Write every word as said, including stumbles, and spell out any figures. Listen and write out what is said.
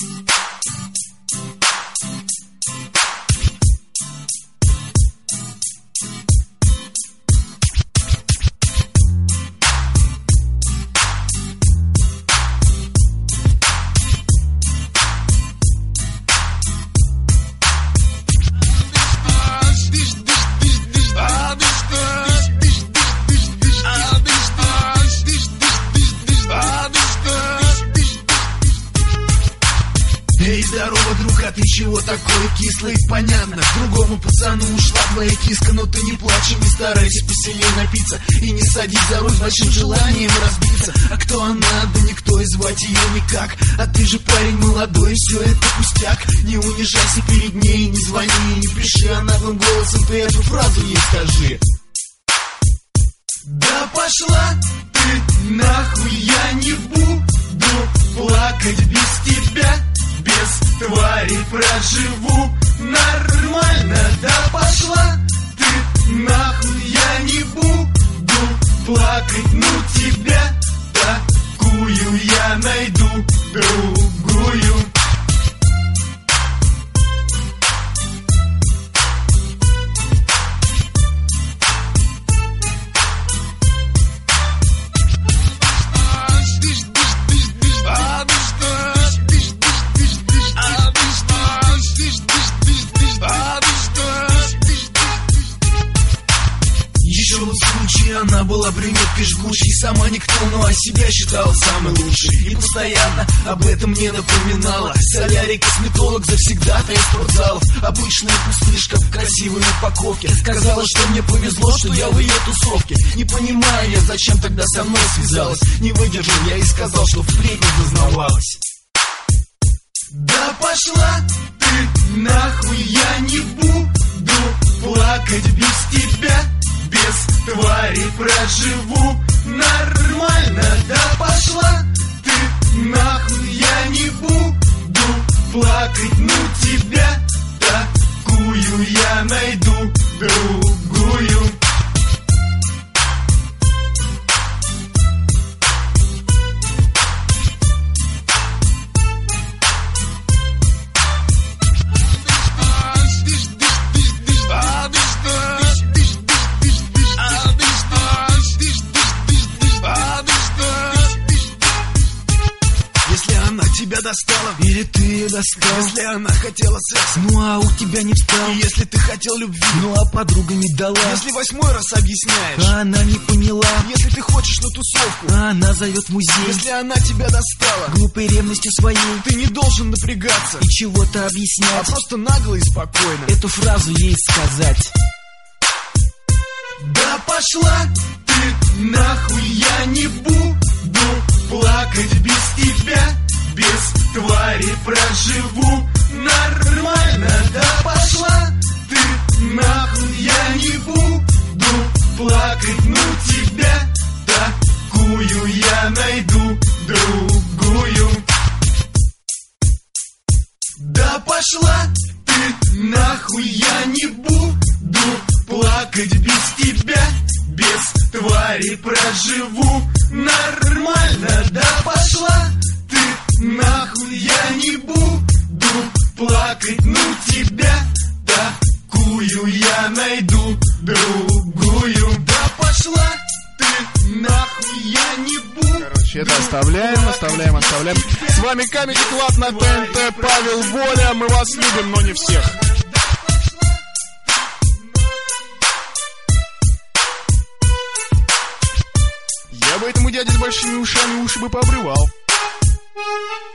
Эй, здорово, друг, а ты чего такой кислый? Понятно, к другому пацану ушла твоя киска. Но ты не плачь и не старайся посильнее напиться. И не садись за руль с большим желанием разбиться. А кто она? Да никто, и звать ее никак. А ты же парень молодой, и все это пустяк. Не унижайся перед ней, не звони, не пиши. А наглым голосом ты эту фразу ей скажи. Да пошла ты нахуй, я не буду плакать без тебя. Без твари проживу нормально. Да пошла ты нахуй, я не буду плакать. Ну тебя такую я найду другую. Она была брюнеткой жгучей, сама никто, но о себя считала самой лучшей. И постоянно об этом мне напоминала. Солярий, косметолог, завсегдатая из спортзалов. Обычная пустышка в красивой упаковке. Сказала, что мне повезло, что я в ее тусовке. Не понимаю я, зачем тогда со мной связалась. Не выдержал я и сказал, что впредь не зазнавалась. Да пошла ты нахуй, я не буду плакать без тебя. Без твари проживу нормально. Да пошла ты нахуй, я не буду плакать. Ну тебя такую я найду другую. Тебя достала, или ты ее достал? Если она хотела секс, ну а у тебя не встал. И если ты хотел любви, ну а подруга не дала. Если восьмой раз объясняешь, а она не поняла. Если ты хочешь на тусовку, а она зовет в музей. Если она тебя достала глупой ревностью своей, ты не должен напрягаться и чего-то объяснять, а просто нагло и спокойно эту фразу ей сказать. Да пошла ты нахуй, я не буду плакать без тебя. Без твари проживу нормально. Да пошла ты нахуй, я не буду плакать. Ну тебя такую я найду другую. Да пошла ты нахуй, я не буду плакать без тебя. Без твари проживу нормально. Да пошла ты нахуй, я не буду плакать. Ну тебя такую я найду другую. Да пошла ты нахуй, я не буду. Короче, это оставляем, оставляем, оставляем. С вами Comedy Club на ТНТ, Павел Воля. Мы вас любим, но не всех. Я бы этому дяде с большими ушами уши бы пообрывал.